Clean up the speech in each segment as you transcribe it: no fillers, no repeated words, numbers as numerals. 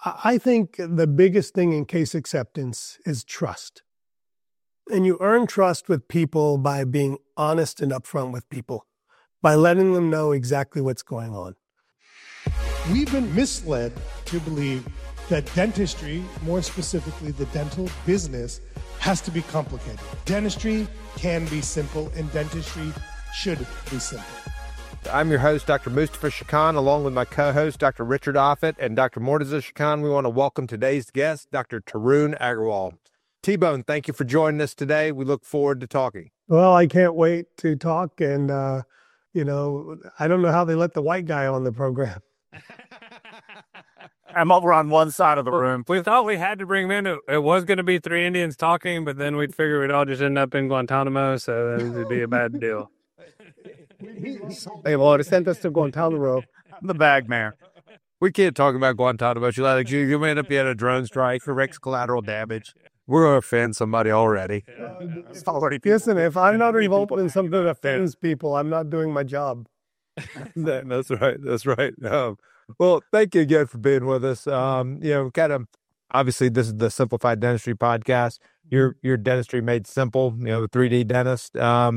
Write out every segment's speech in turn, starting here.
I think the biggest thing in case acceptance is trust. And you earn trust with people by being honest and upfront with people, by letting them know exactly what's going on. We've been misled to believe that dentistry, more specifically the dental business, has to be complicated. Dentistry can be simple, and dentistry should be simple. I'm your host, Dr. Mustafa Shakan, along with my co-host, Dr. Richard Offit and Dr. Mortaza Shakan. We want to welcome today's guest, Dr. Tarun Agarwal. T-Bone, thank you for joining us today. We look forward to talking. Well, I can't wait to talk. And, I don't know how they let the white guy on the program. I'm over on one side of the room. We thought we had to bring him in. It was going to be three Indians talking, but then we'd figure we'd all just end up in Guantanamo, so it would be a bad deal. They already sent us to Guantanamo. I'm the bag man. We can't talk about Guantanamo. You may end up getting a drone strike for Rex collateral damage. We're going to offend somebody already. Listen, if I'm not involved in something that offends people, I'm not doing my job. That's right. That's right. Well, thank you again for being with us. Obviously, this is the Simplified Dentistry podcast. Your dentistry made simple. The 3D dentist.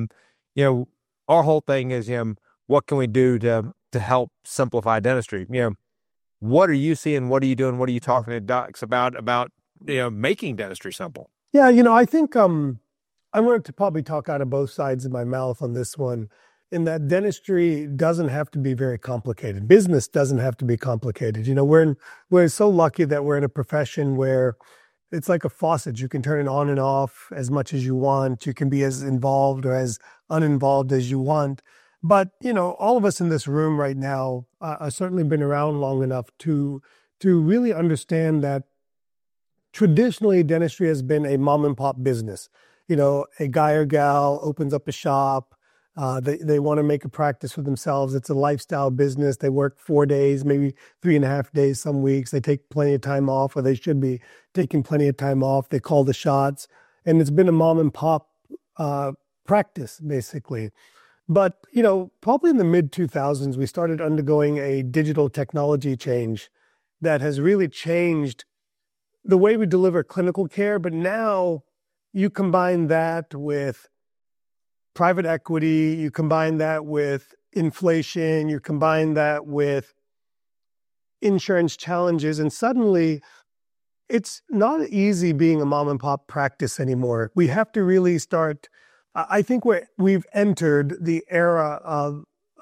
Our whole thing is, what can we do to help simplify dentistry? What are you seeing? What are you doing? What are you talking to docs about making dentistry simple? Yeah, I think I wanted to probably talk out of both sides of my mouth on this one, in that dentistry doesn't have to be very complicated. Business doesn't have to be complicated. We're so lucky that we're in a profession where it's like a faucet. You can turn it on and off as much as you want. You can be as involved or as uninvolved as you want. But, all of us in this room right now are certainly been around long enough to really understand that traditionally dentistry has been a mom and pop business. A guy or gal opens up a shop. They want to make a practice for themselves. It's a lifestyle business. They work 4 days, maybe 3.5 days some weeks. They take plenty of time off, or they should be taking plenty of time off. They call the shots. And it's been a mom and pop practice, basically. But, probably in the mid-2000s, we started undergoing a digital technology change that has really changed the way we deliver clinical care. But now you combine that with private equity, you combine that with inflation, you combine that with insurance challenges, and suddenly it's not easy being a mom and pop practice anymore. We have to really start. I think we've entered the era of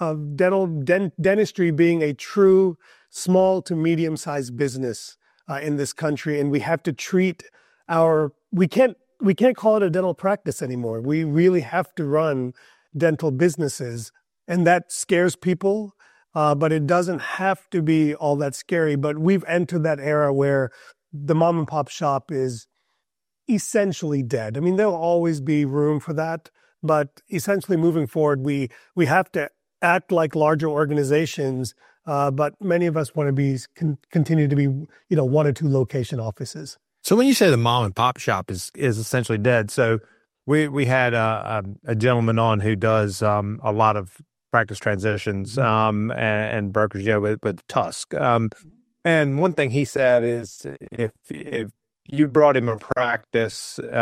dentistry being a true small to medium sized business in this country, and we have to treat we can't call it a dental practice anymore. We really have to run dental businesses, and that scares people, but it doesn't have to be all that scary. But we've entered that era where the mom and pop shop is essentially dead. I mean, there'll always be room for that, but essentially moving forward, we have to act like larger organizations, but many of us want to continue to be, 1 or 2 location offices. So when you say the mom and pop shop is essentially dead, so we had a gentleman on who does a lot of practice transitions and brokers, with Tusk. And one thing he said is if you brought him a practice with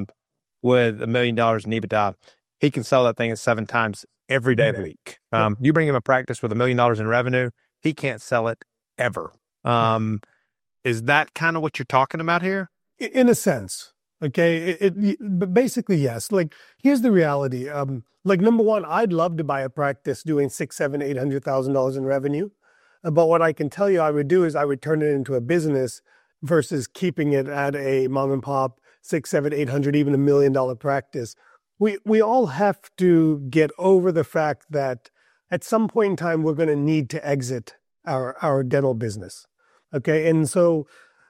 $1 million in EBITDA, he can sell that thing at 7 times every day of the week. You bring him a practice with $1 million in revenue, he can't sell it ever. Is that kind of what you're talking about here? In a sense, okay. But basically, yes. Like, here's the reality. Number one, I'd love to buy a practice doing $600,000, $700,000, $800,000 in revenue. But what I can tell you I would do is I would turn it into a business versus keeping it at a mom and pop, 600, 700, 800, even $1 million practice. We all have to get over the fact that at some point in time, we're going to need to exit our dental business. Okay. And so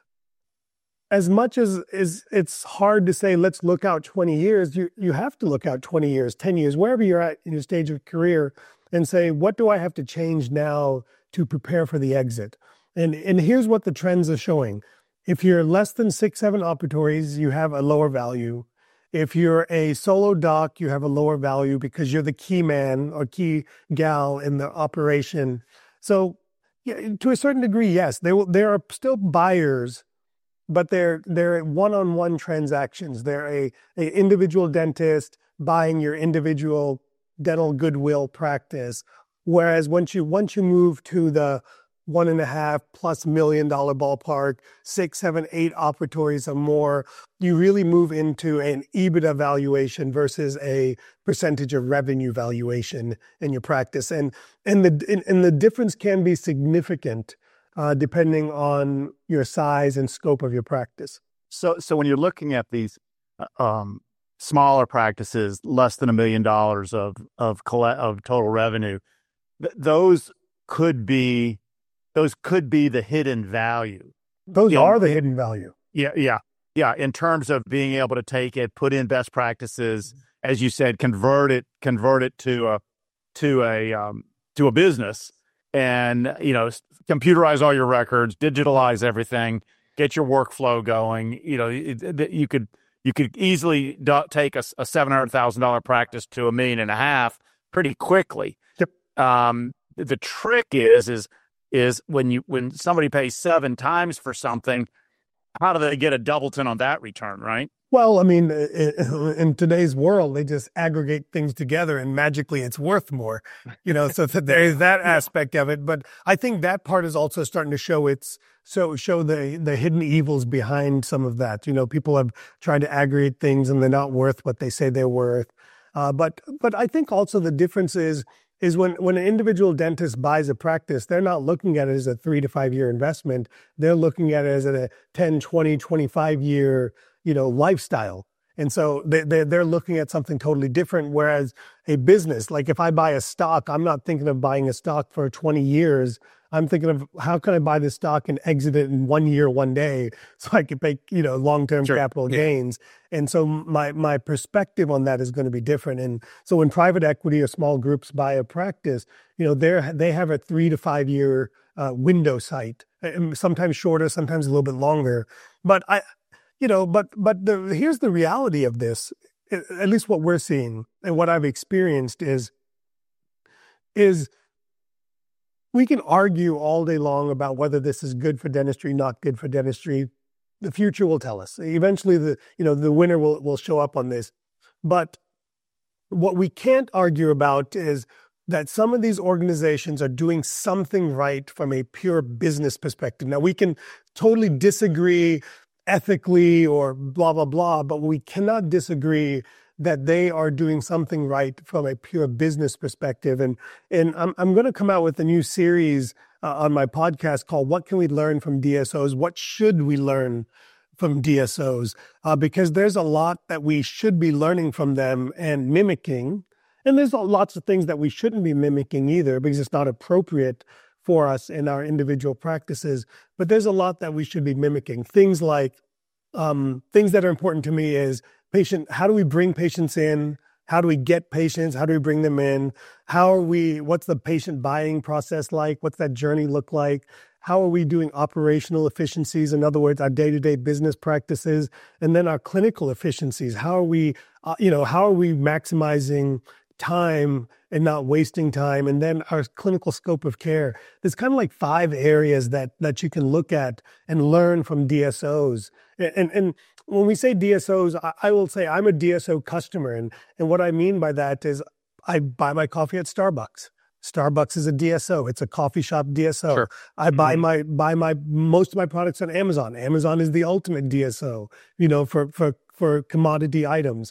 as much as it's hard to say, let's look out 20 years, you have to look out 20 years, 10 years, wherever you're at in your stage of career, and say, what do I have to change now to prepare for the exit? And here's what the trends are showing. If you're less than 6, 7 operatories, you have a lower value. If you're a solo doc, you have a lower value because you're the key man or key gal in the operation. So, Yeah, to a certain degree, yes. There are still buyers, but they're one-on-one transactions. They're a individual dentist buying your individual dental goodwill practice. Whereas once you move to the $1.5+ million ballpark, 6, 7, 8 operatories or more, you really move into an EBITDA valuation versus a percentage of revenue valuation in your practice, and the difference can be significant depending on your size and scope of your practice. So when you're looking at these smaller practices, less than $1 million of total revenue, those could be the hidden value. Those are the hidden value. Yeah. In terms of being able to take it, put in best practices, as you said, convert it to a business, and computerize all your records, digitalize everything, get your workflow going. You could easily take a $700,000 practice to $1.5 million pretty quickly. Yep. The trick is when somebody pays 7 times for something, how do they get a doubleton on that return, right? Well, I mean, in today's world, they just aggregate things together and magically it's worth more, so there's that aspect of it. But I think that part is also starting to show the hidden evils behind some of that. People have tried to aggregate things and they're not worth what they say they're worth. But I think also the difference is when an individual dentist buys a practice, they're not looking at it as a 3 to 5 year investment. They're looking at it as a 10, 20, 25 year, lifestyle. And so they're looking at something totally different. Whereas a business, like if I buy a stock, I'm not thinking of buying a stock for 20 years. I'm thinking of how can I buy this stock and exit it in 1 year, 1 day, so I can make, long-term capital gains. And so my perspective on that is going to be different. And so when private equity or small groups buy a practice, they have a 3 to 5 year window sight, sometimes shorter, sometimes a little bit longer. But here's the reality of this, at least what we're seeing and what I've experienced is we can argue all day long about whether this is good for dentistry, not good for dentistry. The future will tell us. Eventually, the winner will show up on this. But what we can't argue about is that some of these organizations are doing something right from a pure business perspective. Now, we can totally disagree ethically or blah, blah, blah, but we cannot disagree that they are doing something right from a pure business perspective. And I'm going to come out with a new series on my podcast called What Can We Learn from DSOs? What should we learn from DSOs? Because there's a lot that we should be learning from them and mimicking. And there's lots of things that we shouldn't be mimicking either because it's not appropriate for us in our individual practices. But there's a lot that we should be mimicking. Things like, things that are important to me is how do we bring patients in? How do we get patients? How do we bring them in? What's the patient buying process like? What's that journey look like? How are we doing operational efficiencies? In other words, our day-to-day business practices, and then our clinical efficiencies. How are we maximizing time and not wasting time? And then our clinical scope of care. There's kind of like 5 areas that you can look at and learn from DSOs. And when we say DSOs, I will say I'm a DSO customer. And what I mean by that is I buy my coffee at Starbucks. Starbucks is a DSO. It's a coffee shop DSO. Sure. I buy most of my products on Amazon. Amazon is the ultimate DSO, for commodity items.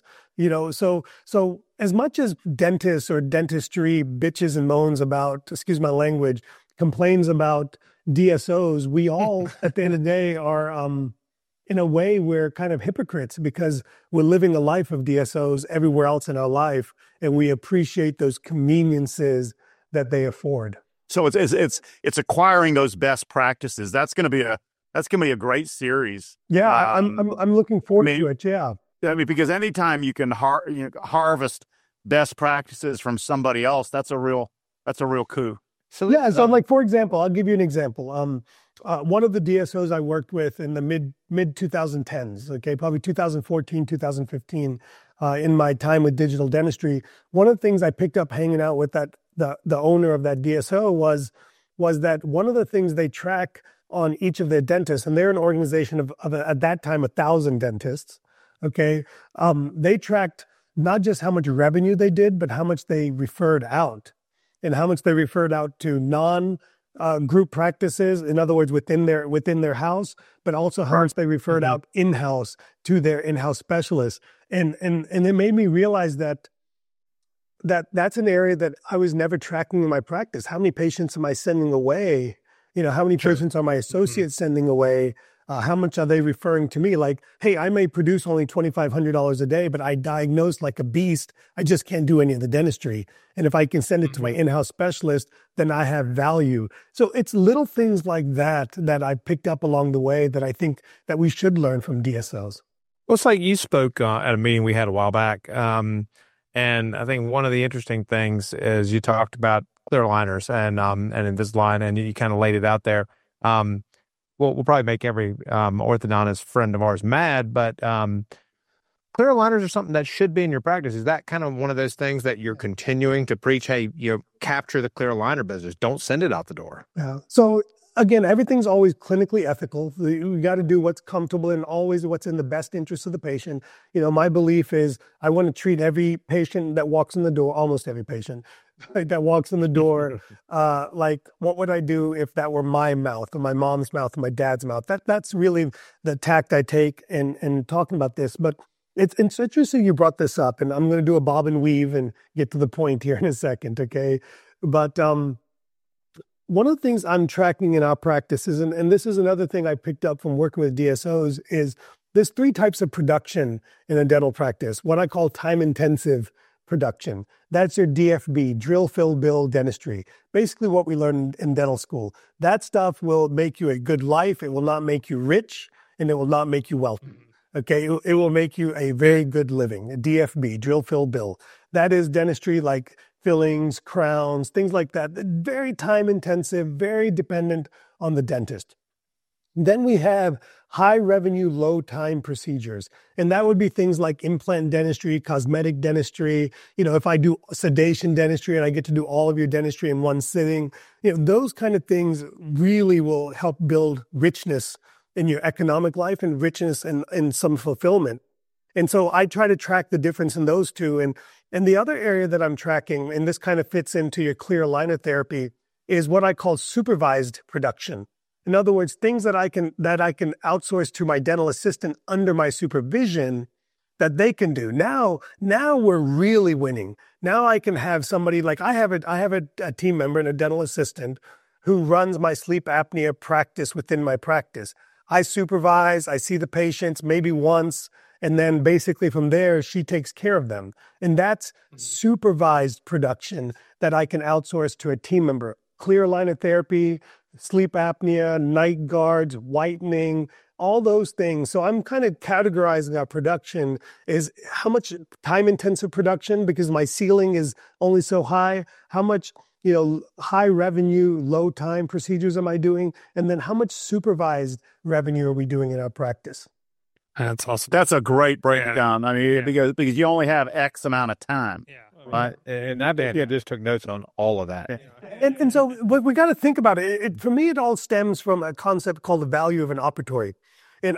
So as much as dentists or dentistry bitches and moans about, excuse my language, complains about DSOs, we all at the end of the day are in a way, we're kind of hypocrites because we're living a life of DSOs everywhere else in our life, and we appreciate those conveniences that they afford. So it's acquiring those best practices. That's going to be a great series. Yeah, I'm looking forward to it. Yeah, I mean, because anytime you can harvest best practices from somebody else, that's a real coup. So yeah, so like for example, I'll give you an example. One of the DSOs I worked with in the mid 2010s, okay, probably 2014, 2015, in my time with digital dentistry, one of the things I picked up hanging out with the owner of that DSO was was that one of the things they track on each of their dentists, and they're an organization of at that time 1,000 dentists. Okay, they tracked not just how much revenue they did, but how much they referred out, and how much they referred out to group practices. In other words, within their house, but also how much they referred out in-house to their in-house specialists. And it made me realize that's an area that I was never tracking in my practice. How many patients am I sending away? How many patients are my associates sending away? How much are they referring to me? Like, hey, I may produce only $2,500 a day, but I diagnose like a beast. I just can't do any of the dentistry. And if I can send it to my in-house specialist, then I have value. So it's little things like that I picked up along the way that I think that we should learn from DSOs. Well, it's like you spoke at a meeting we had a while back. And I think one of the interesting things is you talked about clear aligners and Invisalign, and you kind of laid it out there. We'll probably make every orthodontist friend of ours mad, but clear aligners are something that should be in your practice. Is that kind of one of those things that you're continuing to preach? Hey, capture the clear aligner business. Don't send it out the door. Yeah. So again, everything's always clinically ethical. You got to do what's comfortable and always what's in the best interest of the patient. My belief is I want to treat every patient that walks in the door, almost every patient that walks in the door, like what would I do if that were my mouth or my mom's mouth or my dad's mouth? That's really the tact I take in talking about this. But it's interesting you brought this up, and I'm going to do a bob and weave and get to the point here in a second, okay? But one of the things I'm tracking in our practices, and this is another thing I picked up from working with DSOs, is there's 3 types of production in a dental practice, what I call time-intensive production. That's your DFB, drill, fill, bill dentistry. Basically what we learned in dental school. That stuff will make you a good life. It will not make you rich, and it will not make you wealthy. Okay, it will make you a very good living. A DFB, drill, fill, bill. That is dentistry like fillings, crowns, things like that. Very time intensive, very dependent on the dentist. Then we have high revenue, low time procedures. And that would be things like implant dentistry, cosmetic dentistry. If I do sedation dentistry and I get to do all of your dentistry in one sitting, those kind of things really will help build richness in your economic life and richness and some fulfillment. And so I try to track the difference in those two. And the other area that I'm tracking, and this kind of fits into your clear aligner therapy, is what I call supervised production. In other words, things that I can outsource to my dental assistant under my supervision that they can do. Now we're really winning. Now I can have somebody like I have a team member and a dental assistant who runs my sleep apnea practice within my practice. I supervise, I see the patients maybe once, and then basically from there, she takes care of them. And that's supervised production that I can outsource to a team member. Clear aligner therapy, sleep apnea, night guards, whitening, all those things. So I'm kind of categorizing our production is how much time-intensive production, because my ceiling is only so high, how much high revenue, low time procedures am I doing? And then how much supervised revenue are we doing in our practice? That's awesome. That's a great breakdown. I mean, because you only have X amount of time. Yeah. Right. And that band just took notes on all of that. And so we got to think about it. For me, it all stems from a concept called the value of an operatory. And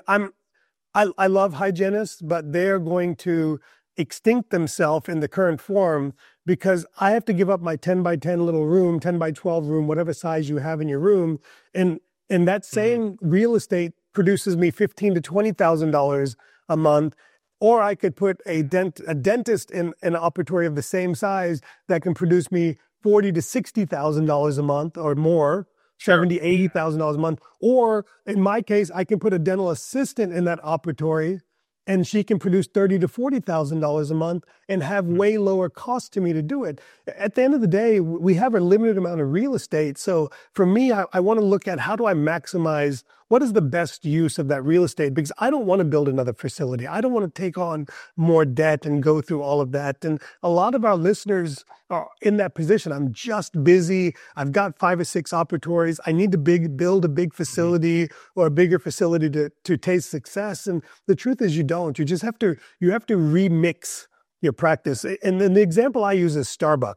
I love hygienists, but they're going to extinct themselves in the current form because I have to give up my 10 by 10 little room, 10 by 12 room, whatever size you have in your room. And that same real estate produces me $15,000 to $20,000 a month. Or I could put a dentist in an operatory of the same size that can produce me $40,000 to $60,000 a month or more, $70,000, $80,000 a month. Or in my case, I can put a dental assistant in that operatory and she can produce $30,000 to $40,000 a month and have way lower cost to me to do it. At the end of the day, we have a limited amount of real estate. So for me, I want to look at how do I maximize what is the best use of that real estate? Because I don't want to build another facility. I don't want to take on more debt and go through all of that. And a lot of our listeners are in that position. I'm just busy. I've got 5 or 6 operatories. I need to build a big facility or a bigger facility to taste success. And the truth is you don't. You just have to remix your practice. And then the example I use is Starbucks.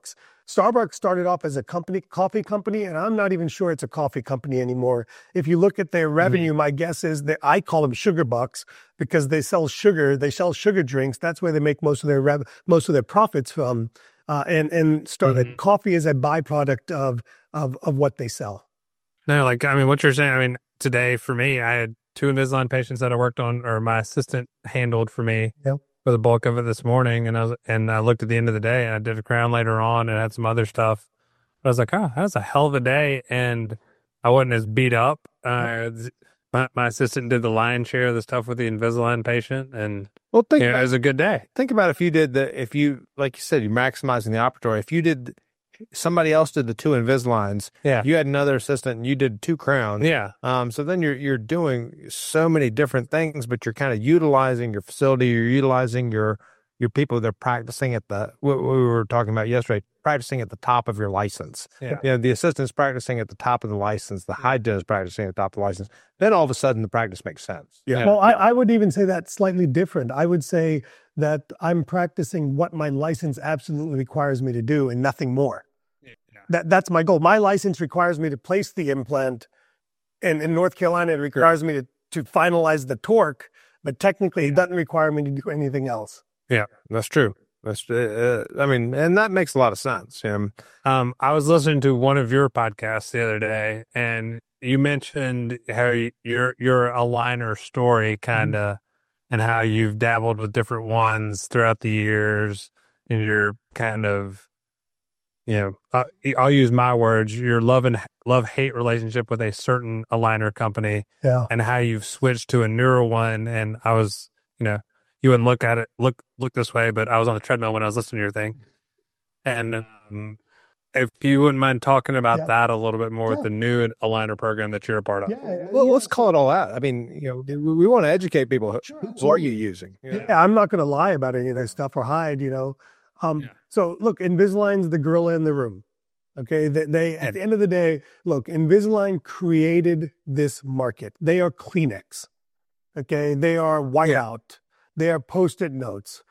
Starbucks started off as a coffee company, and I'm not even sure it's a coffee company anymore. If you look at their revenue, my guess is that I call them sugar bucks because they sell sugar. They sell sugar drinks. That's where they make most of their profits from. Coffee is a byproduct of what they sell. No, like, I mean, what you're saying, I mean, today for me, I had 2 Invisalign patients that I worked on, or my assistant handled for me. Yep. For the bulk of it this morning, and I looked at the end of the day, and I did a crown later on, and had some other stuff. But I was like, oh, that was a hell of a day, and I wasn't as beat up. My assistant did the lion's share of the stuff with the Invisalign patient, and it was a good day. Think about if you like you said, you're maximizing the operatory. If you did, somebody else did the 2 Invisaligns. Yeah. You had another assistant and you did 2 crowns. Yeah. So then you're doing so many different things, but you're kind of utilizing your facility. You're utilizing your people. They're practicing at what we were talking about yesterday, practicing at the top of your license. Yeah. You know, the assistant's practicing at the top of the license. The hygienist practicing at the top of the license. Then all of a sudden the practice makes sense. Yeah. Well, I would even say that's slightly different. I would say that I'm practicing what my license absolutely requires me to do and nothing more. That's my goal. My license requires me to place the implant, and in North Carolina, it requires me to finalize the torque, but technically it doesn't require me to do anything else. Yeah, that's true. That's I mean, and that makes a lot of sense. I was listening to one of your podcasts the other day, and you mentioned how your aligner story kind of, and how you've dabbled with different ones throughout the years, and you're kind of, I'll use my words, your love-hate relationship with a certain aligner company, and how you've switched to a newer one. And I was, you wouldn't look at it, look this way, but I was on the treadmill when I was listening to your thing. And if you wouldn't mind talking about that a little bit more with the new aligner program that you're a part of. Well, let's call it all out. I mean, we want to educate people. Who are you using? Yeah, I'm not going to lie about any of that stuff or hide, So look, Invisalign's the gorilla in the room. Okay. They at the end of the day, look, Invisalign created this market. They are Kleenex. Okay. They are whiteout. They are Post-it notes.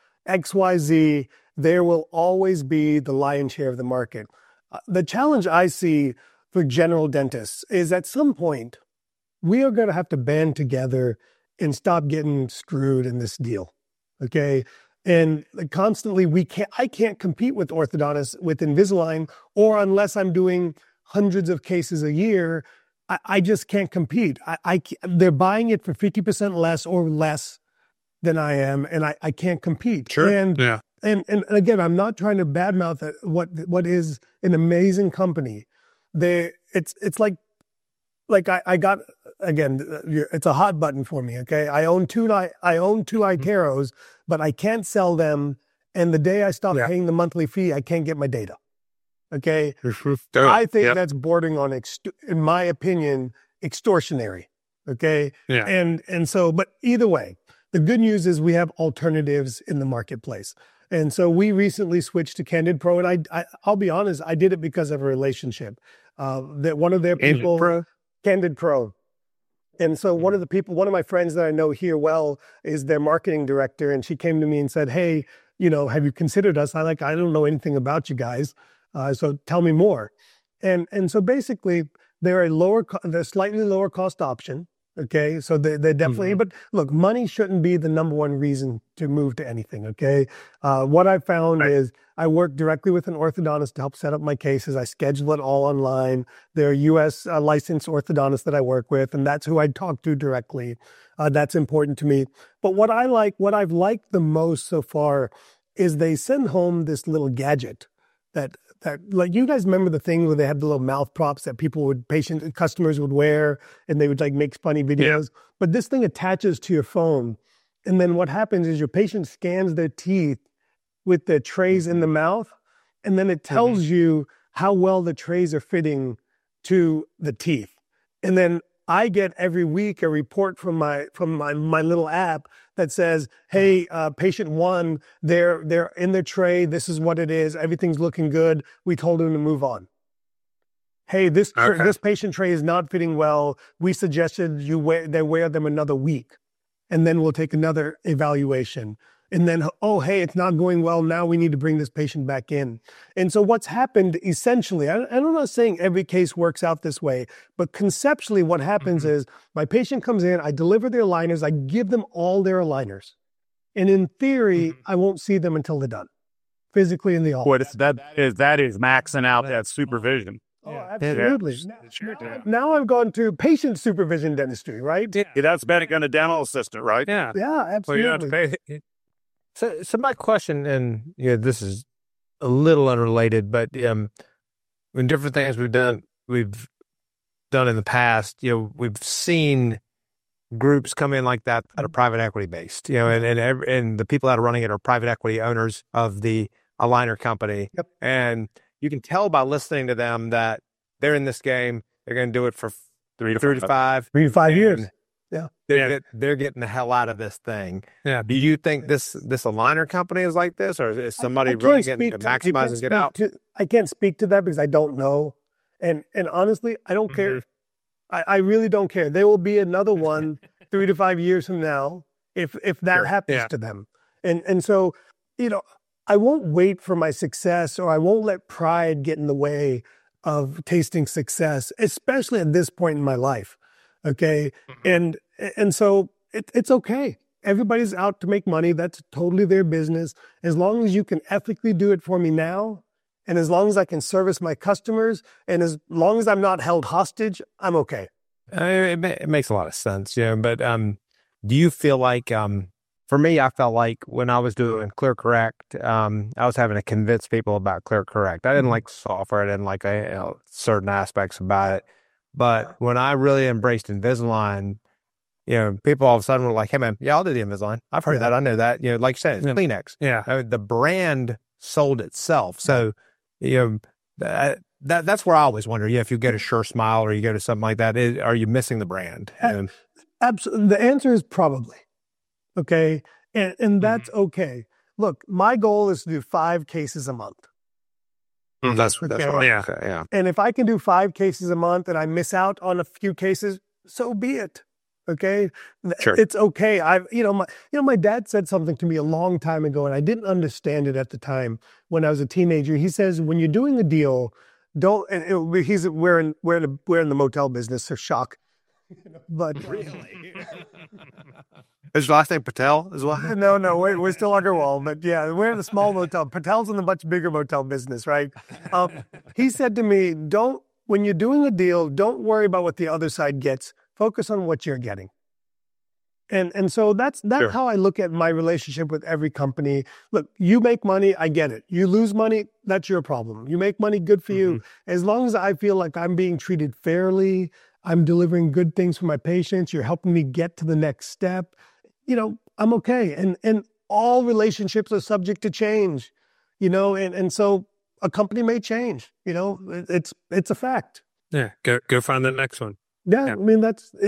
XYZ. There will always be the lion's share of the market. The challenge I see for general dentists is at some point, we are going to have to band together and stop getting screwed in this deal. Okay. And constantly, I can't compete with orthodontists with Invisalign, or unless I'm doing hundreds of cases a year, I just can't compete. They're buying it for 50% less or less than I am, and I can't compete. Sure. And again, I'm not trying to badmouth what is an amazing company. It's like I got, again, it's a hot button for me. Okay. I own two iTeros, but I can't sell them. And the day I stop paying the monthly fee, I can't get my data. Okay. I think that's bordering on, in my opinion, extortionary. Okay. Yeah. And so, but either way, the good news is we have alternatives in the marketplace. And so we recently switched to Candid Pro, and I'll be honest, I did it because of a relationship. That one of their people, Candid Pro. And so one of my friends that I know here well is their marketing director. And she came to me and said, hey, have you considered us? I don't know anything about you guys. So tell me more. And so basically they're they're slightly lower cost option. Okay. So they're definitely, but look, money shouldn't be the number one reason to move to anything. Okay. What I found is I work directly with an orthodontist to help set up my cases. I schedule it all online. There are U.S. Licensed orthodontists that I work with, and that's who I talk to directly. That's important to me. But what I've liked the most so far is they send home this little gadget that like, you guys remember the thing where they had the little mouth props that customers would wear, and they would make funny videos. Yeah. But this thing attaches to your phone. And then what happens is your patient scans their teeth with the trays in the mouth, and then it tells you how well the trays are fitting to the teeth. And then I get every week a report from my little app that says, hey, patient one, they're in their tray. This is what it is. Everything's looking good. We told them to move on. Hey, this patient tray is not fitting well. We suggested they wear them another week, and then we'll take another evaluation. And then, oh, hey, it's not going well. Now we need to bring this patient back in. And so what's happened essentially, I'm not saying every case works out this way, but conceptually what happens is my patient comes in, I deliver their aligners, I give them all their aligners. And in theory, I won't see them until they're done, physically in the office. That is maxing out that supervision. Oh, absolutely. Now I've gone to patient supervision dentistry, right? Yeah, that's being a dental assistant, right? Yeah. Yeah, absolutely. Well, you don't have to pay. So my question, and this is a little unrelated, but in different things we've done in the past, we've seen groups come in like that are private equity based, and the people that are running it are private equity owners of the aligner company. Yep. And you can tell by listening to them that they're in this game. They're going to do it for 3 to 5 years. Yeah. They're getting the hell out of this thing. Yeah. Do you think this aligner company is like this, or is somebody really getting to maximize and get out? I can't speak to that because I don't know. And honestly, I don't care. I really don't care. There will be another one 3 to 5 years from now if that happens to them. And so, I won't wait for my success, or I won't let pride get in the way of tasting success, especially at this point in my life. Okay. And so it's okay. Everybody's out to make money. That's totally their business. As long as you can ethically do it for me now, and as long as I can service my customers, and as long as I'm not held hostage, I'm okay. It makes a lot of sense. But do you feel like, for me, I felt like when I was doing ClearCorrect, I was having to convince people about ClearCorrect. I didn't like software. I didn't like certain aspects about it. But when I really embraced Invisalign, people all of a sudden were like, hey, man, I'll do the Invisalign. I've heard that. I know that. Like you said, it's Kleenex. Yeah. The brand sold itself. So, that's where I always wonder, if you go to Sure Smile or you go to something like that, are you missing the brand? Absolutely. The answer is probably. Okay. And that's okay. Look, my goal is to do 5 cases a month. That's right. Yeah. And if I can do 5 cases a month and I miss out on a few cases, so be it. Okay. Sure. It's okay. My dad said something to me a long time ago, and I didn't understand it at the time when I was a teenager. He says, when you're doing a deal, we're in the motel business, so shock. But really, is your last name Patel as well? No, we're still Agarwal, but yeah, we're in a small motel. Patel's in the much bigger motel business, right? He said to me, when you're doing a deal, don't worry about what the other side gets. Focus on what you're getting. And so that's how I look at my relationship with every company. Look, you make money, I get it. You lose money, that's your problem. You make money, good for you. As long as I feel like I'm being treated fairly, I'm delivering good things for my patients, you're helping me get to the next step, I'm okay. And all relationships are subject to change, and so a company may change, it's a fact. Yeah. Go find the next one. Yeah. I mean,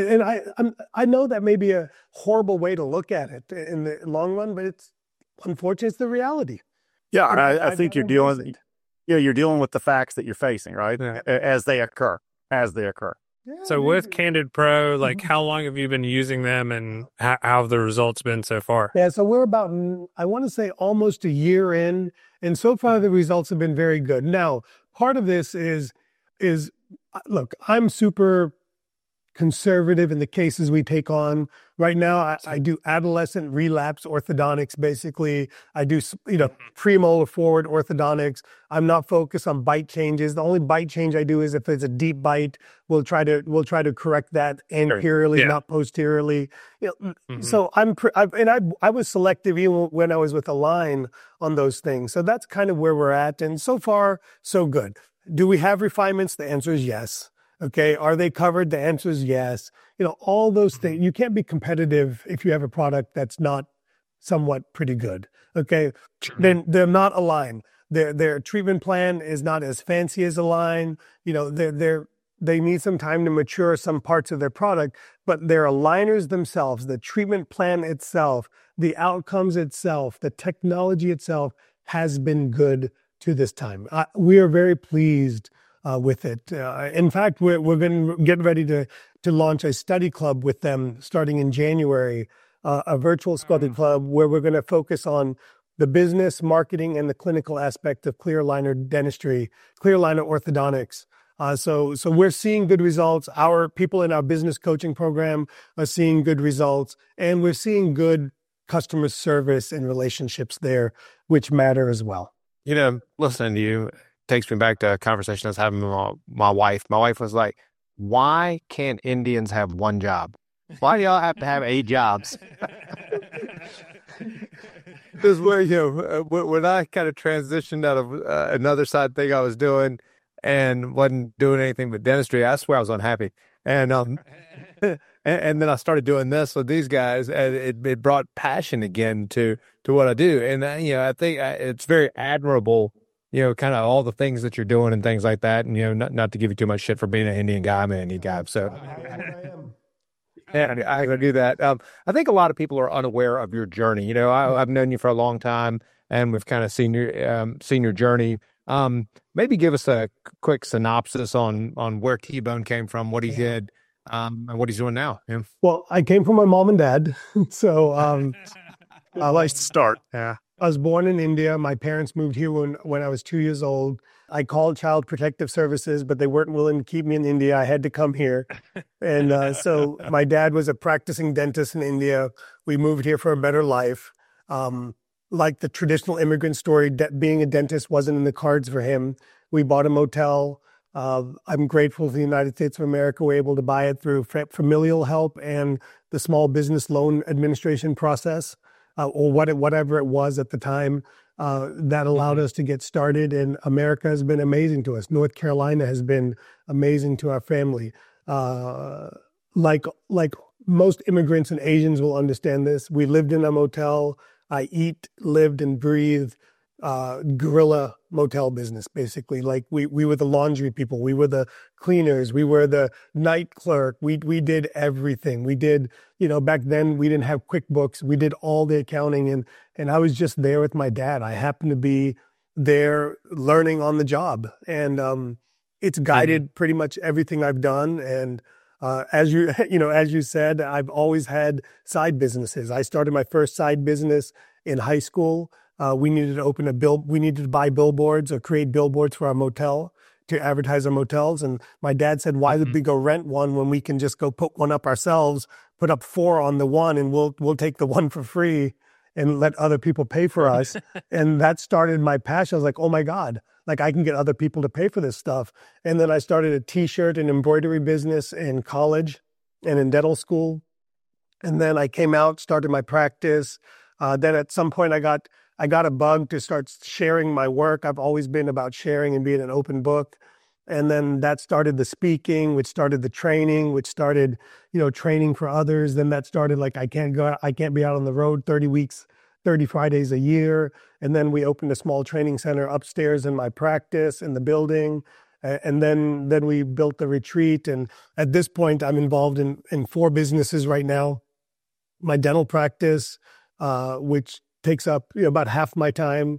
I know that may be a horrible way to look at it in the long run, but unfortunately, it's the reality. Yeah. I think you're dealing with the facts that you're facing, right? Yeah. As they occur. Yeah, so with Candid Pro, how long have you been using them, and how have the results been so far? Yeah, so we're about, I want to say, almost a year in, and so far the results have been very good. Now, part of this is look, I'm super conservative in the cases we take on. Right now, I do adolescent relapse orthodontics, basically. I do, premolar forward orthodontics. I'm not focused on bite changes. The only bite change I do is if it's a deep bite, we'll try to correct that anteriorly, not posteriorly. So I was selective even when I was with Align on those things. So that's kind of where we're at. And so far, so good. Do we have refinements? The answer is yes. Okay. Are they covered? The answer is yes. All those things. You can't be competitive if you have a product that's not somewhat pretty good. Okay. Then they're not Align. Their treatment plan is not as fancy as Align. They need some time to mature some parts of their product, but their aligners themselves, the treatment plan itself, the outcomes itself, the technology itself has been good to this time. We are very pleased with it. In fact, we're going to get ready to launch a study club with them starting in January a virtual Sculpted Club where we're going to focus on the business, marketing, and the clinical aspect of clear aligner dentistry, clear aligner orthodontics. So we're seeing good results. Our people in our business coaching program are seeing good results, and we're seeing good customer service and relationships there, which matter as well. Listening to you takes me back to a conversation I was having with my wife. My wife was like, why can't Indians have one job? Why do y'all have to have 8 jobs? This is where, when I kind of transitioned out of another side thing I was doing and wasn't doing anything but dentistry, I swear I was unhappy. And and then I started doing this with these guys, and it brought passion again to what I do. And, I think it's very admirable, kind of all the things that you're doing and things like that. And, not to give you too much shit for being an Indian guy, I'm an Indian guy. So yeah, I can do that. I think a lot of people are unaware of your journey. I've known you for a long time, and we've kind of seen your journey. Maybe give us a quick synopsis on where T-Bone came from, what he did, and what he's doing now. Yeah. Well, I came from my mom and dad, so I like to start. Yeah. I was born in India. My parents moved here when I was 2 years old. I called Child Protective Services, but they weren't willing to keep me in India. I had to come here. And so my dad was a practicing dentist in India. We moved here for a better life. Like the traditional immigrant story, being a dentist wasn't in the cards for him. We bought a motel. I'm grateful to the United States of America. We're able to buy it through familial help and the Small Business Loan Administration process, or whatever it was at the time. That allowed us to get started, and America has been amazing to us. North Carolina has been amazing to our family. Like most immigrants and Asians will understand this. We lived in a motel. I lived and breathed guerrilla motel business, basically. Like we were the laundry people, we were the cleaners, we were the night clerk. We did everything. We did, back then we didn't have QuickBooks. We did all the accounting, and I was just there with my dad. I happened to be there learning on the job, and it's guided pretty much everything I've done. And as you said, I've always had side businesses. I started my first side business in high school. We needed to we needed to buy billboards or create billboards for our motel to advertise our motels. And my dad said, why would we go rent one when we can just go put one up ourselves, put up 4 on the one, and we'll take the one for free and let other people pay for us. And that started my passion. I was like, oh my God, like I can get other people to pay for this stuff. And then I started a t-shirt and embroidery business in college and in dental school. And then I came out, started my practice. Then at some point I got a bug to start sharing my work. I've always been about sharing and being an open book. And then that started the speaking, which started the training, which started, training for others. Then that started like, I can't be out on the road 30 weeks, 30 Fridays a year. And then we opened a small training center upstairs in my practice in the building. And then we built the retreat. And at this point, I'm involved in 4 businesses right now. My dental practice, which takes up about half my time.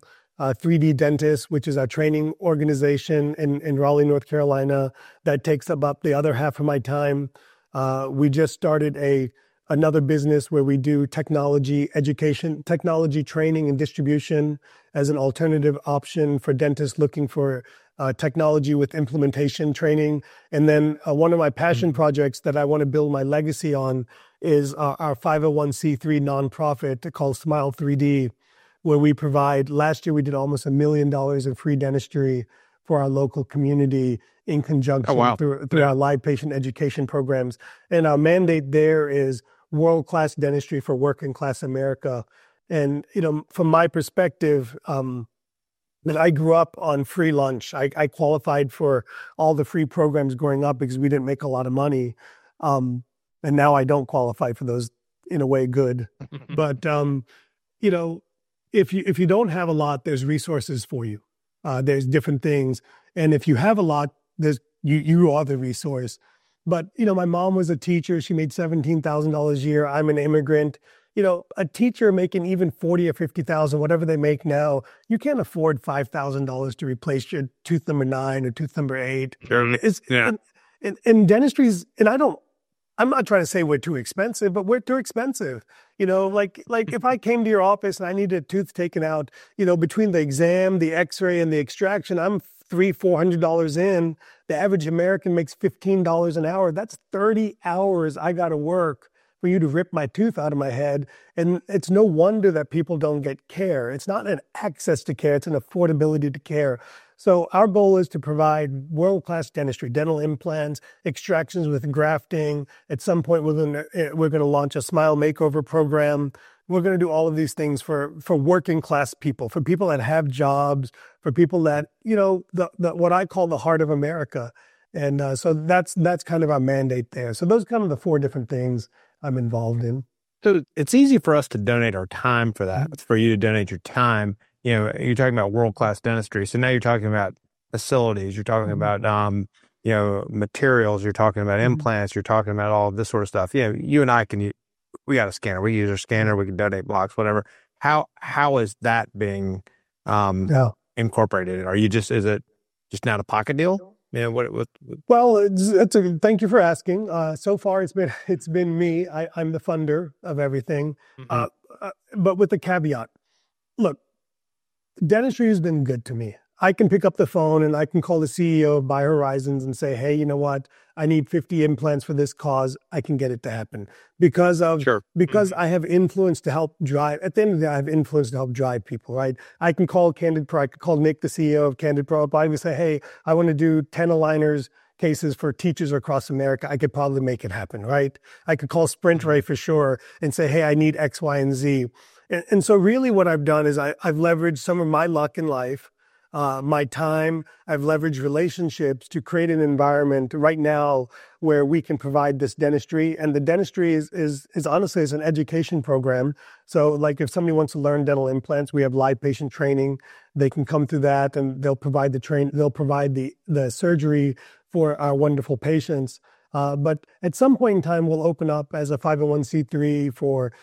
3D Dentist, which is our training organization in Raleigh, North Carolina, that takes up the other half of my time. We just started another business where we do technology education, technology training and distribution as an alternative option for dentists looking for technology with implementation training. And then one of my passion projects that I want to build my legacy on is our 501c3 nonprofit called Smile 3D, where we provide, last year we did almost $1 million in free dentistry for our local community in conjunction through our live patient education programs. And our mandate there is world-class dentistry for working class America. And, from my perspective, that I grew up on free lunch. I qualified for all the free programs growing up because we didn't make a lot of money. And now I don't qualify for those, in a way, good. But, if you don't have a lot, there's resources for you. There's different things. And if you have a lot, you are the resource. But, my mom was a teacher. She made $17,000 a year. I'm an immigrant. A teacher making even 40 or 50,000, whatever they make now, you can't afford $5,000 to replace your tooth number 9 or tooth number 8. Sure. And dentistry's, and I don't I'm not trying to say we're too expensive, but we're too expensive. Like if I came to your office and I needed a tooth taken out, between the exam, the x-ray, and the extraction, I'm $300-$400 in. The average American makes $15 an hour. That's 30 hours I got to work for you to rip my tooth out of my head. And it's no wonder that people don't get care. It's not an access to care, it's an affordability to care. So our goal is to provide world-class dentistry, dental implants, extractions with grafting. At some point, we're going to launch a smile makeover program. We're going to do all of these things for working class people, for people that have jobs, for people that, what I call the heart of America. And so that's kind of our mandate there. So those are kind of the 4 different things I'm involved in. So it's easy for us to donate our time for that. It's for you to donate your time. You're talking about world-class dentistry. So now you're talking about facilities. You're talking about, materials. You're talking about implants. You're talking about all of this sort of stuff. You and I we got a scanner. We use our scanner. We can donate blocks, whatever. How is that being incorporated? Is it just not a pocket deal? Well, thank you for asking. So far, it's been me. I'm the funder of everything, but with the caveat. Look, dentistry has been good to me. I can pick up the phone and I can call the CEO of BioHorizons and say, hey, you know what? I need 50 implants for this cause. I can get it to happen because I have influence to help drive. At the end of the day, I have influence to help drive people, right? I can call Candid Pro. I could call Nick, the CEO of Candid Pro. I can say, hey, I want to do 10 aligners cases for teachers across America. I could probably make it happen, right? I could call Sprint Ray for sure and say, hey, I need X, Y, and Z. And so really what I've done is I've leveraged some of my luck in life, my time. I've leveraged relationships to create an environment right now where we can provide this dentistry. And the dentistry is honestly is an education program. So like if somebody wants to learn dental implants, we have live patient training. They can come through that and they'll provide the surgery for our wonderful patients. But at some point in time, we'll open up as a 501c3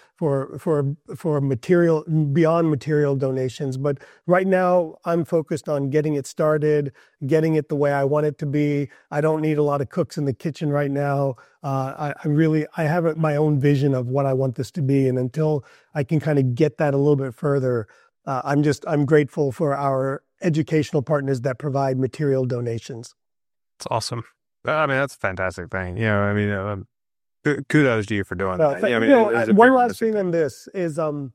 for material, beyond material donations. But right now, I'm focused on getting it started, getting it the way I want it to be. I don't need a lot of cooks in the kitchen right now. I have my own vision of what I want this to be. And until I can kind of get that a little bit further, I'm grateful for our educational partners that provide material donations. That's awesome. I mean, that's a fantastic thing. Kudos to you for doing that. One last thing on this is, and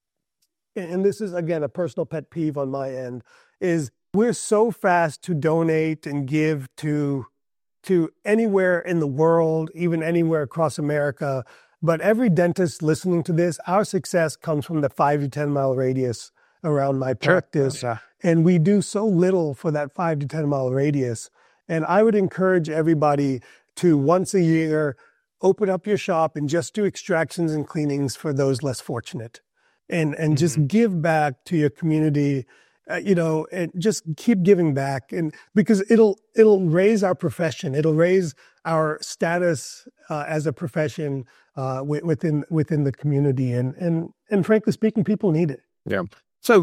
this is, again, a personal pet peeve on my end, is we're so fast to donate and give to anywhere in the world, even anywhere across America. But every dentist listening to this, our success comes from the 5 to 10 mile radius around my practice. Sure. And we do so little for that 5 to 10 mile radius. And I would encourage everybody to once a year open up your shop and just do extractions and cleanings for those less fortunate, and just give back to your community, and just keep giving back, and because it'll raise our profession, it'll raise our status as a profession within the community, and frankly speaking, people need it. Yeah. So,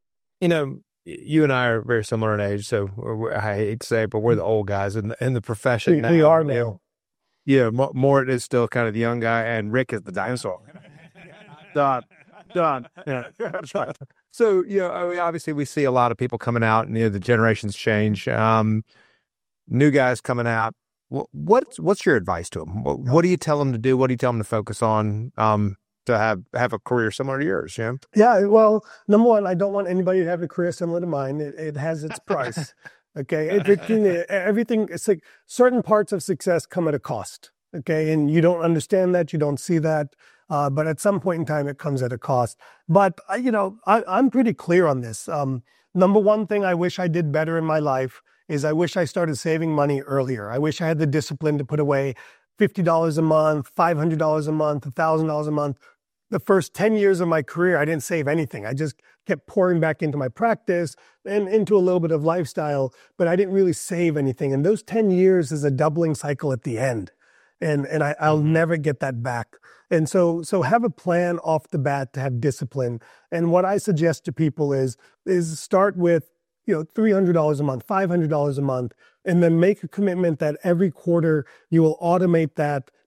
you and I are very similar in age, so I hate to say it, but we're the old guys in the profession now. We are now. Yeah, Mort is still kind of the young guy, and Rick is the dinosaur. Done. Yeah. So, obviously we see a lot of people coming out, and the generations change. New guys coming out. What's your advice to them? What do you tell them to do? What do you tell them to focus on? To have a career similar to yours, yeah? Yeah, well, number one, I don't want anybody to have a career similar to mine. It has its price, okay? Everything, it's like certain parts of success come at a cost, okay? And you don't understand that, you don't see that, but at some point in time, it comes at a cost. But, I'm pretty clear on this. Number one thing I wish I did better in my life is I wish I started saving money earlier. I wish I had the discipline to put away $50 a month, $500 a month, $1,000 a month. The first 10 years of my career, I didn't save anything. I just kept pouring back into my practice and into a little bit of lifestyle, but I didn't really save anything. And those 10 years is a doubling cycle at the end. And I'll never get that back. And so have a plan off the bat to have discipline. And what I suggest to people is start with, $300 a month, $500 a month, and then make a commitment that every quarter you will automate that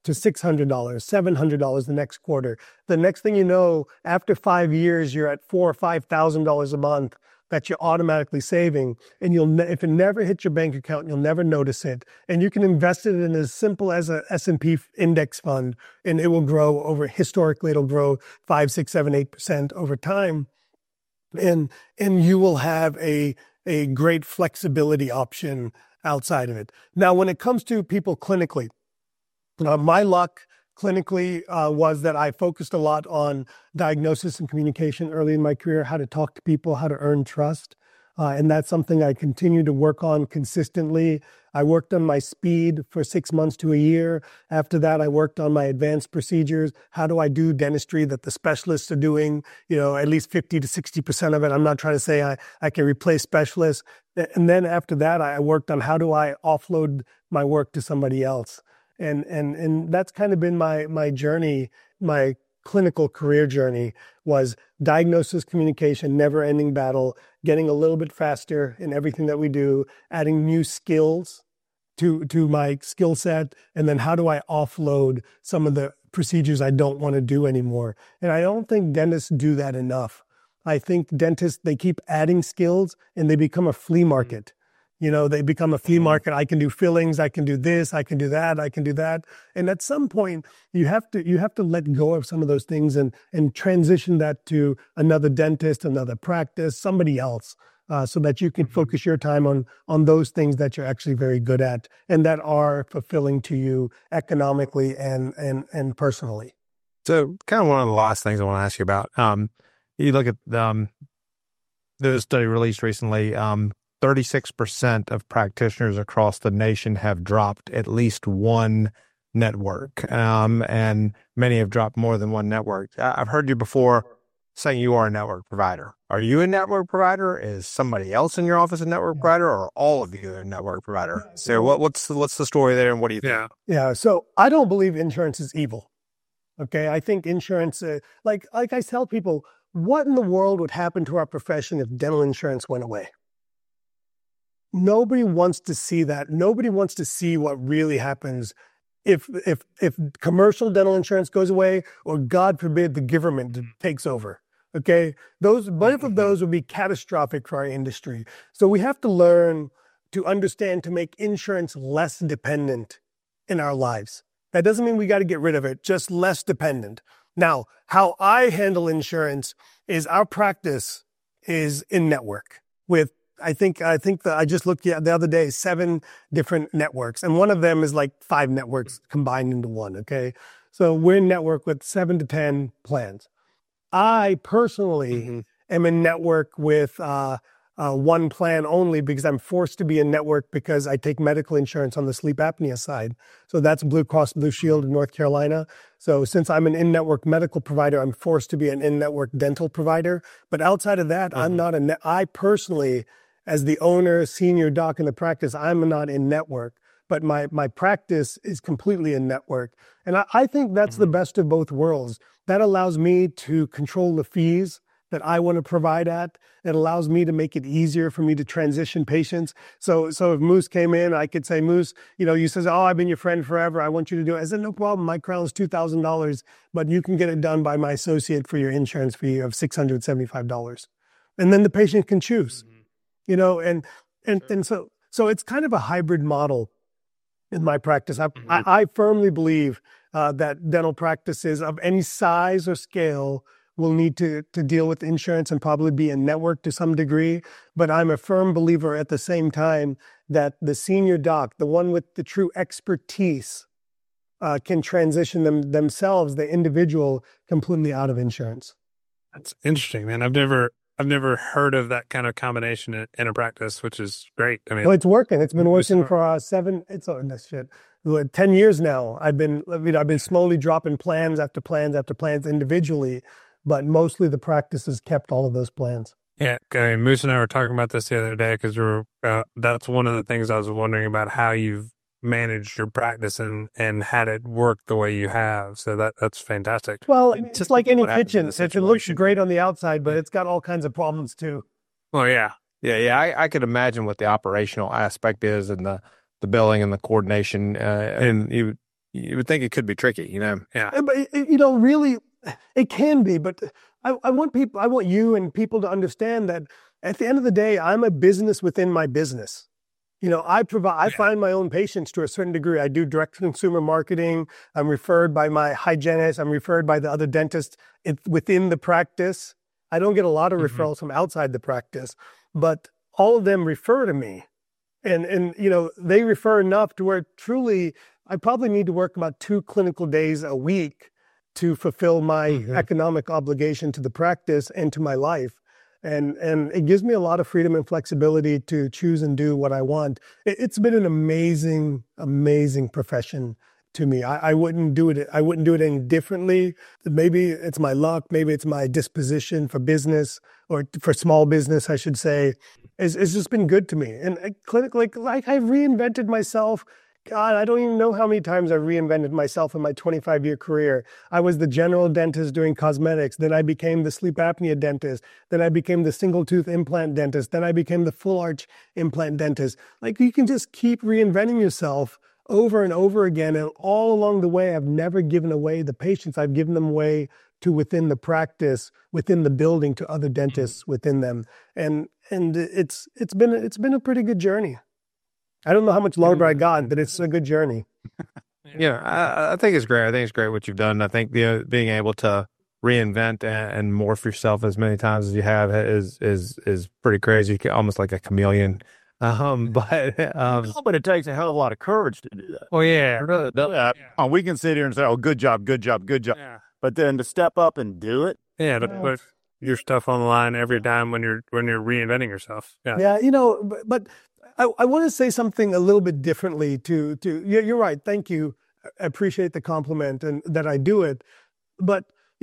to $600, $700 the next quarter. The next thing you know, after 5 years, you're at $4,000 or $5,000 a month that you're automatically saving. And if it never hits your bank account, you'll never notice it. And you can invest it in as simple as a S&P index fund, and it will grow historically, it'll grow 5, 6, 7, 8% over time. And you will have a great flexibility option outside of it. Now, when it comes to people clinically, my luck clinically was that I focused a lot on diagnosis and communication early in my career, how to talk to people, how to earn trust. And that's something I continue to work on consistently. I worked on my speed for 6 months to a year. After that, I worked on my advanced procedures. How do I do dentistry that the specialists are doing? At least 50 to 60% of it. I'm not trying to say I can replace specialists. And then after that, I worked on how do I offload my work to somebody else. And that's kind of been my journey, my clinical career journey was diagnosis, communication, never-ending battle, getting a little bit faster in everything that we do, adding new skills to my skill set, and then how do I offload some of the procedures I don't want to do anymore? And I don't think dentists do that enough. I think dentists, they keep adding skills and they become a flea market. They become a flea market. I can do fillings. I can do this. I can do that. I can do that. And at some point, you have to let go of some of those things and transition that to another dentist, another practice, somebody else, so that you can focus your time on those things that you're actually very good at and that are fulfilling to you economically and personally. So, kind of one of the last things I want to ask you about. You look at the study released recently. 36% of practitioners across the nation have dropped at least one network, and many have dropped more than one network. I've heard you before saying you are a network provider. Are you a network provider? Is somebody else in your office a network provider, or are all of you a network provider? So what's the story there, and what do you think? Yeah. So I don't believe insurance is evil. Okay, I think insurance, like I tell people, what in the world would happen to our profession if dental insurance went away? Nobody wants to see that. Nobody wants to see what really happens if commercial dental insurance goes away, or God forbid the government takes over. Okay, both of those would be catastrophic for our industry. So we have to learn to understand to make insurance less dependent in our lives. That doesn't mean we got to get rid of it, just less dependent. Now, how I handle insurance is our practice is in network with, I think I just looked the other day, 7 different networks, and one of them is like 5 networks combined into one. Okay. So we're in network with 7 to 10 plans. I personally am in network with, one plan only because I'm forced to be in network because I take medical insurance on the sleep apnea side. So that's Blue Cross Blue Shield in North Carolina. So since I'm an in-network medical provider, I'm forced to be an in-network dental provider. But outside of that, I'm not I personally, as the owner, senior doc in the practice, I'm not in network, but my practice is completely in network. And I think that's the best of both worlds. That allows me to control the fees that I want to provide at. It allows me to make it easier for me to transition patients. So if Moose came in, I could say, Moose, you says, oh, I've been your friend forever. I want you to do it. I said, no problem. My crown's $2,000, but you can get it done by my associate for your insurance fee of $675. And then the patient can choose. And so it's kind of a hybrid model in my practice. I firmly believe that dental practices of any size or scale will need to deal with insurance and probably be a network to some degree. But I'm a firm believer at the same time that the senior doc, the one with the true expertise, can transition themselves, the individual, completely out of insurance. That's interesting, man. I've never heard of that kind of combination in a practice, which is great. I mean, well, it's working. It's been working for 10 years now. I've been slowly dropping plans after plans after plans individually, but mostly the practice has kept all of those plans. Yeah, I mean, Moose and I were talking about this the other day because that's one of the things I was wondering about, how you've managed your practice and had it work the way you have. So that's fantastic. Well, it's just like any kitchen. It looks great on the outside, but it's got all kinds of problems too. Oh, yeah. Yeah. I could imagine what the operational aspect is, and the billing and the coordination. And you would think it could be tricky, you know? Yeah. But, really, it can be. But I want you and people to understand that at the end of the day, I'm a business within my business. I find my own patients to a certain degree. I do direct consumer marketing. I'm referred by my hygienist. I'm referred by the other dentists within the practice. I don't get a lot of referrals from outside the practice, but all of them refer to me. And they refer enough to where truly I probably need to work about 2 clinical days a week to fulfill my economic obligation to the practice and to my life. And it gives me a lot of freedom and flexibility to choose and do what I want. It's been an amazing, amazing profession to me. I wouldn't do it. I wouldn't do it any differently. Maybe it's my luck. Maybe it's my disposition for business or for small business, I should say. It's just been good to me. And clinically, like I've reinvented myself. God, I don't even know how many times I've reinvented myself in my 25-year career. I was the general dentist doing cosmetics. Then I became the sleep apnea dentist. Then I became the single tooth implant dentist. Then I became the full arch implant dentist. Like you can just keep reinventing yourself over and over again. And all along the way, I've never given away the patients. I've given them away to within the practice, within the building, to other dentists within them. And it's been a pretty good journey. I don't know how much longer I got, but it's a good journey. I think it's great. I think it's great what you've done. I think being able to reinvent and morph yourself as many times as you have is pretty crazy. Almost like a chameleon. But it takes a hell of a lot of courage to do that. Well, yeah, really. We can sit here and say, "Oh, good job, good job, good job," but then to step up and do it, to put your stuff on the line every time when you're reinventing yourself. Yeah, but I want to say something a little bit differently to you're right. Thank you. I appreciate the compliment and that I do it. But,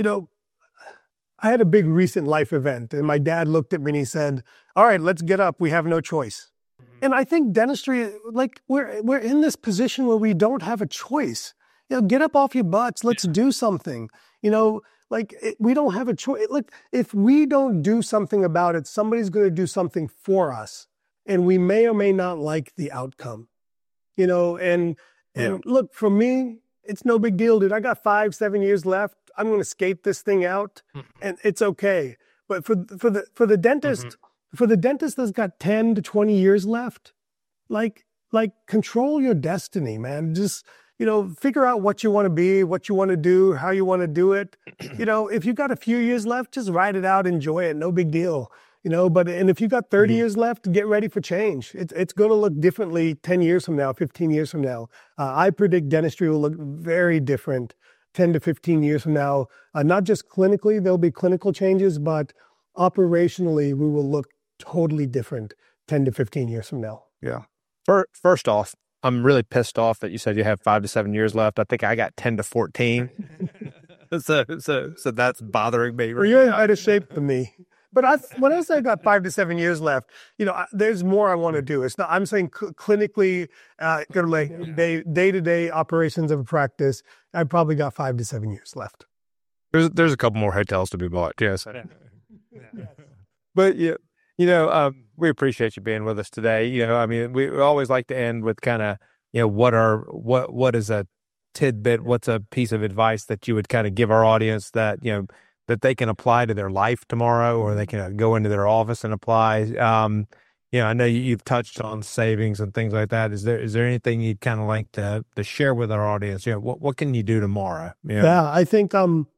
I had a big recent life event and my dad looked at me and he said, "All right, let's get up. We have no choice." And I think dentistry, like we're in this position where we don't have a choice. Get up off your butts. Let's do something. We don't have a choice. Look, if we don't do something about it, somebody's going to do something for us. And we may or may not like the outcome, and look, for me, it's no big deal, dude. I got 5-7 years left. I'm going to skate this thing out and it's okay. But for the dentist, for the dentist that's got 10 to 20 years left, like control your destiny, man. Just, figure out what you want to be, what you want to do, how you want to do it. If you got a few years left, just ride it out, enjoy it. No big deal. And if you got 30 years left, get ready for change. It's going to look differently 10 years from now, 15 years from now. I predict dentistry will look very different 10 to 15 years from now. Not just clinically, there'll be clinical changes, but operationally, we will look totally different 10 to 15 years from now. Yeah. First off, I'm really pissed off that you said you have 5 to 7 years left. I think I got 10 to 14. so that's bothering me. Well, you're in better shape than me. But when I say I got 5 to 7 years left, there's more I want to do. It's not. I'm saying clinically, day-to-day operations of a practice. I probably got 5 to 7 years left. There's a couple more hotels to be bought. Yes. But we appreciate you being with us today. We always like to end with kind of what is a tidbit, what's a piece of advice that you would kind of give our audience that that they can apply to their life tomorrow, or they can go into their office and apply. I know you've touched on savings and things like that. Is there anything you'd kind of like to share with our audience? What can you do tomorrow? Yeah, I think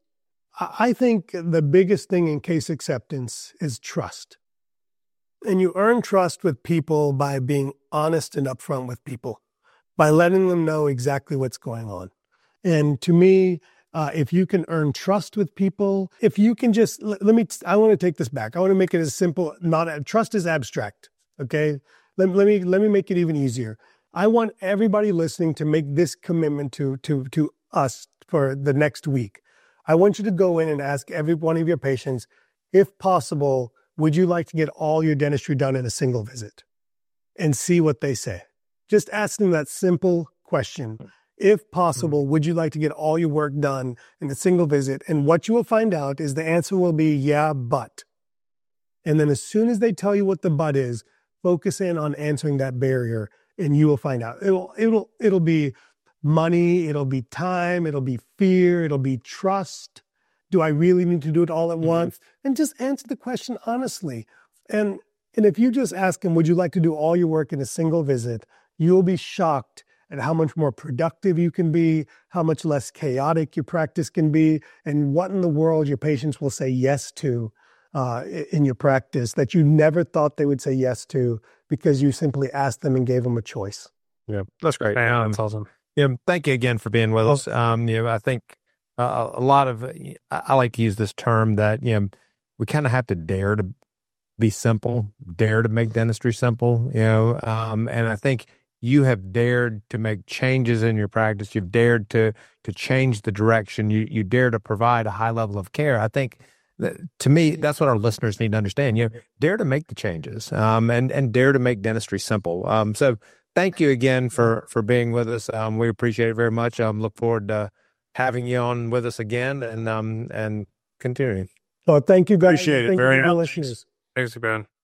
the biggest thing in case acceptance is trust. And you earn trust with people by being honest and upfront with people, by letting them know exactly what's going on. And to me, if you can earn trust with people, if you can just, I want to take this back. I want to make it as simple. Trust is abstract. Okay. Let me make it even easier. I want everybody listening to make this commitment to us for the next week. I want you to go in and ask every one of your patients, if possible, would you like to get all your dentistry done in a single visit? And see what they say. Just ask them that simple question. If possible, would you like to get all your work done in a single visit? And what you will find out is the answer will be, yeah, but. And then as soon as they tell you what the but is, focus in on answering that barrier and you will find out. It'll be money, it'll be time, it'll be fear, it'll be trust. Do I really need to do it all at once? And just answer the question honestly. And if you just ask them, would you like to do all your work in a single visit, you'll be shocked at how much more productive you can be, how much less chaotic your practice can be, and what in the world your patients will say yes to in your practice that you never thought they would say yes to because you simply asked them and gave them a choice. Yeah, that's great. That's awesome. Yeah, thank you again for being with us. I think a lot of, I like to use this term that, we kind of have to dare to be simple, dare to make dentistry simple, and I think you have dared to make changes in your practice. You've dared to change the direction. You dare to provide a high level of care. I think to me, that's what our listeners need to understand. Dare to make the changes, and dare to make dentistry simple. So thank you again for being with us. We appreciate it very much. Look forward to having you on with us again and continuing. Oh, thank you guys. Appreciate it very much. Thanks, Ben.